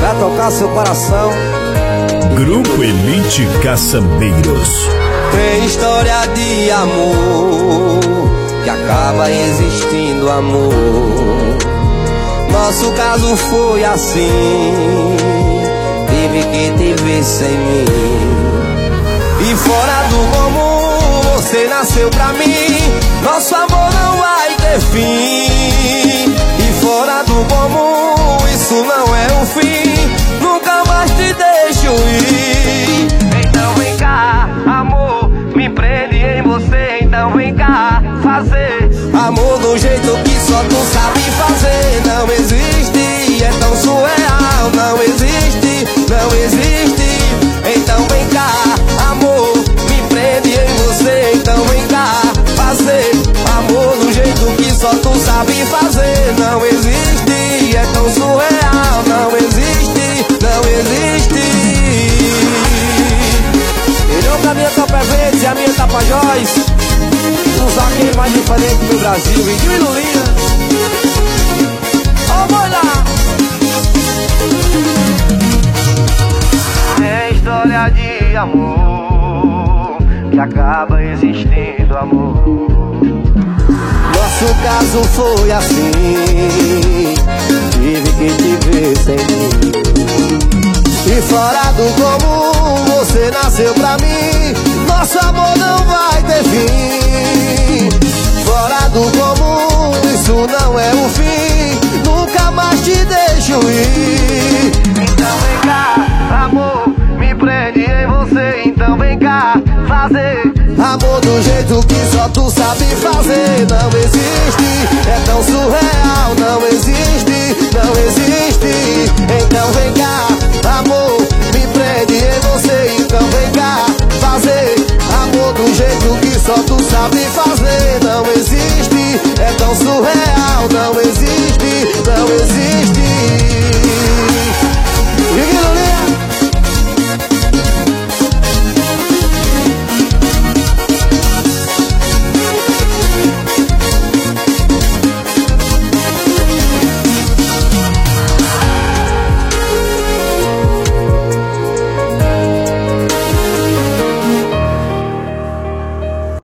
pra tocar seu coração. Grupo Elite Caçambeiros. Tem história de amor que acaba existindo amor. Nosso caso foi assim, tive que te ver sem mim. E fora do comum, você nasceu pra mim. Nosso amor não vai ter fim. E fora do comum, isso não é um fim. Nunca mais te deixo ir. Então vem cá, amor, me prende em você. Então vem cá, fazer amor do jeito que só tu sabe fazer. Não existe, é tão surreal. Não existe, não existe. Então vem cá, amor, me prende em você. Então vem cá, fazer amor do jeito que só tu sabe fazer. Não existe, é tão surreal. Não existe, não existe. Ele é o caminho Tapa Verdes e a minha Tapajós. Não sabe quem é mais diferente do Brasil. Vinho e Lulinha. Ó, vai lá. É história de amor que acaba existindo amor. Nosso caso foi assim, tive que te ver sem mim. E fora do comum, você nasceu pra mim. Nosso amor não vai ter fim. Fora do comum, isso não é um fim. Nunca mais te deixo ir. Então vem cá, amor, me prende em você. Então vem cá, fazer amor do jeito que só tu sabe fazer. Não existe, é tão surreal. Não existe, não existe. Então vem cá, amor, me prende em você. Então vem cá, fazer amor do jeito que só tu sabe fazer. Não existe, é tão surreal. Não existe, não existe.